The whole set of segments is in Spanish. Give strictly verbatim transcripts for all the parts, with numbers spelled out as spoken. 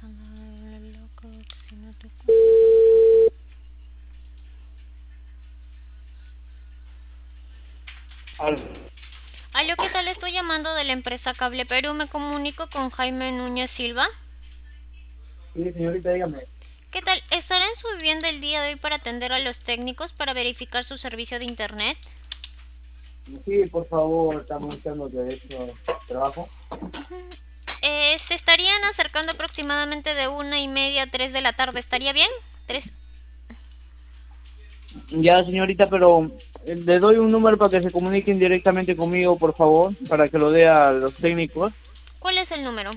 loco, si no te... Aló. Aló, ¿qué tal? Estoy llamando de la empresa Cable Perú. Me comunico con Jaime Núñez Silva. Sí, señorita, dígame. ¿Qué tal? ¿Estará en su vivienda el día de hoy para atender a los técnicos para verificar su servicio de internet? Sí, por favor, estamos buscando de hecho trabajo. Eh, se estarían acercando aproximadamente de una y media a tres de la tarde. ¿Estaría bien? ¿Tres? Ya, señorita, pero eh, le doy un número para que se comuniquen directamente conmigo, por favor, para que lo dé a los técnicos. ¿Cuál es el número?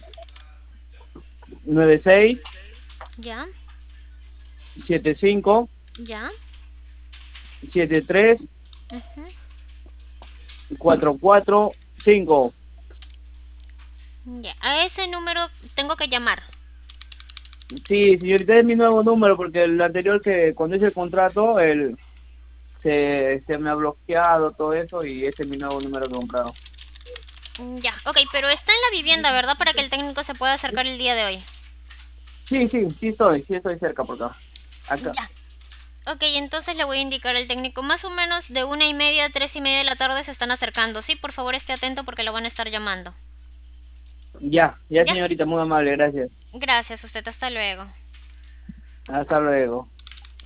nueve seis ¿Ya? siete cinco ¿Ya? siete tres Ujú. cuatro cuatro cinco. Ya. A ese número tengo que llamar. Sí, señorita, es mi nuevo número porque el anterior que cuando hice el contrato, el, se, se me ha bloqueado todo eso y este es mi nuevo número que he comprado. Ya. Ok, pero está en la vivienda, ¿verdad? Para que el técnico se pueda acercar el día de hoy. Sí, sí, sí estoy, sí estoy cerca por acá. Acá. Ya. Ok, entonces le voy a indicar al técnico. Más o menos de una y media a tres y media de la tarde se están acercando. Sí, por favor esté atento porque lo van a estar llamando. Ya, ya ¿Ya? señorita, muy amable, gracias. Gracias, usted. Hasta luego. Hasta luego.